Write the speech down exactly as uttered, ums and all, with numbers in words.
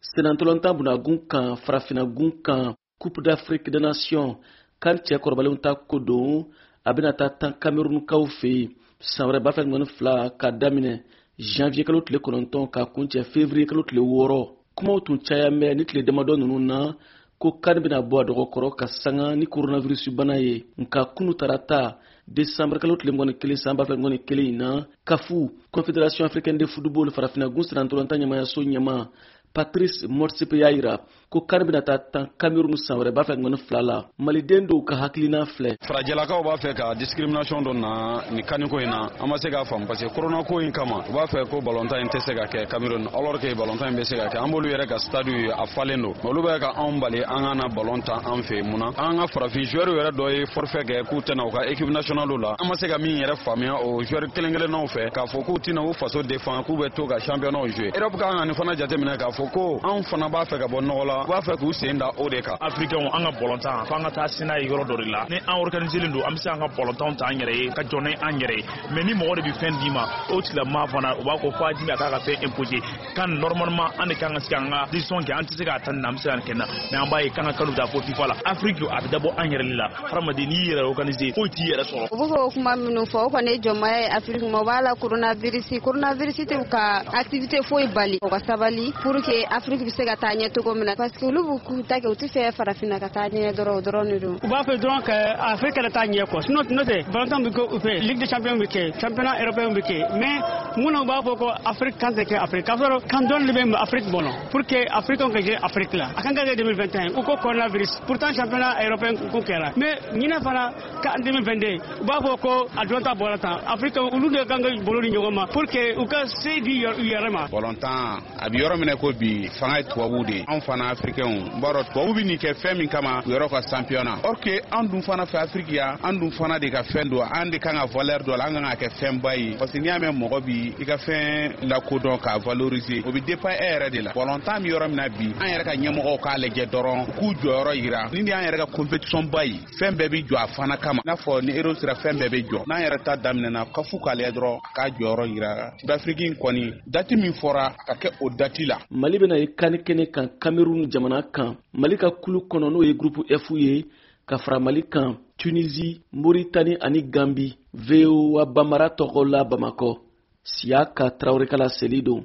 senantolontan bunagun kan farafinagun kan coupe d'Afrique des nations kan cɛ kɔrɔbalenw ta ko don a bɛna taa tan Camerounkaw fɛ yen san wɛrɛ b'a fɛ ŋɔni fila ka daminɛ janvier kalo tile kɔnɔntɔn ka kuncɛ février kalo tile wɔɔrɔ. Kumaw tun caya mɛn ni tile damadɔ ninnu na ko kan bɛna bɔ a dɔgɔkɔrɔ ka sanga ni coronavirus bana ye nka kunu tarata décembre kalo tile mɔni kelen san b'a fɛ ŋɔni kelen in na kafu confédération africaine de football farafinagun senantolontan ɲɛmayaso ɲɛma Patrice Motsepe y'a yira ko kan bɛna taa tan Cameroun san wɛrɛ b'a fɛ ŋɔni fila la. Maliden dɔw ka hakilina filɛ. Farajɛlakaw b'a fɛ ka discrimination dɔ na ni kaniko in na an ma se k'a faamu parce que corona ko in kama u b'a fɛ ko ballontan in tɛ se ka kɛ Cameroun alors que ballontan in bɛ se ka kɛ an b'olu yɛrɛ ka stade a falen don olu bɛ ka anw bali an ka na ballontan an fɛ mun na an ka farafin joueur yɛrɛ dɔ ye forfait kɛ k'u tɛna u ka équipe nationale la an ma se ka min yɛrɛ faamuya o joueur kelen kelennaw fɛ k'a fɔ k'u tɛna u faso défend k'u bɛ to ka championnat jouer Europe kan ka nin fana jateminɛ k'a fɔ ko anw fana b'a fɛ ka bɔ nɔgɔ la u b'a fɛ k'u sen da o de kan. Africains an ka ballontan f'an ka taa sina yɔrɔ dɔ de la ni an organiselen don an bɛ se an ka ballontan ta an yɛrɛ ye ka jɔn an yɛrɛ ye mais ni mɔgɔ de bɛ fɛn d'i ma o tigilamaa fana u b'a fɔ f'a dimi a k'a ka fɛn imposer kan normalement an de kan ka se an ka décision kɛ an tɛ se k'a ta nin na an bɛ se ka nin kɛ na mais an b'a ye kan ka kalo ta fo FIFA la Afrique a bɛ dabɔ an yɛrɛ de la hadamaden n'i y'i yɛrɛ organiser foyi t'i yɛrɛ sɔrɔ. U bɛ fɔ kuma minnu fɔ o kɔni ye jɔnmaya ye Afrique ma o b'a la coronavirus coronavirus tɛ ka activité foyi bali o ka sabali pour que Afrique bɛ se ka taa ɲɛ cogo min na parce que olu b'u k'u ta kɛ u tɛ fɛ farafinna ka taa ɲɛ dɔrɔn o dɔrɔn de don. U b'a fɛ dɔrɔn ka Afrique ka taa ɲɛ quoi sinon n'o tɛ ballontan bɛ kɛ u fɛ Ligue des champions bɛ kɛ championnat européen bɛ kɛ mais munna u b'a fɔ ko Afrique kan tɛ kɛ Afrique k'a sɔrɔ kan dɔɔni de bɛ Afrique bolo pour que Africains ka kɛ Afrique la a kan ka kɛ deux mille vingt et un u ko coronavirus pourtant championnat européen ko kɛra mais ɲinɛ fana ka deux mille vingt deux u b'a fɔ ko a dɔn ta bɔra tan Afrique olu de kan ka bolo ni ɲɔgɔn ma pour que u ka se di u yɛrɛ ma. Ballontan a bɛ yɔrɔ minɛ ko bi fanga ye tubabuw de anw fana Africains n b'a dɔn tubabu bɛ nin kɛ fɛn min kama u yɔrɔ ka championnat or que an dun fana fɛ Afrique ya an dun fana de ka fɛn don an de kan ka valeur dɔ la an kan ka kɛ fɛn ba ye parce que n'i y'a mɛn mɔgɔ bi i ka fɛn lakodɔn k'a valoriser o bɛ dépend e yɛrɛ de la ballontan bɛ yɔrɔ min na bi an yɛrɛ ka ɲɛmɔgɔw k'a lajɛ dɔrɔn u k'u jɔyɔrɔ yira ni y'an yɛrɛ ka compétition ba ye fɛn bɛɛ bɛ jɔ a fana kama n'a fɔ ni euro sera fɛn bɛɛ bɛ jɔ n'an yɛrɛ ta daminɛna ka fu k'ale dɔrɔn k'a jɔyɔrɔ yira d'Afrique in kɔni date min fɔra ka kɛ o date la. Mali bɛna ye kani kɛnɛ kan Cameroun jamana kan Mali ka kulu kɔnɔ n'o ye groupe F ye ka fara Mali kan Tunisie, Mauritanie ani Gambie V O A Bambara tɔgɔ la Bamakɔ Siaka Traoré kala seli don.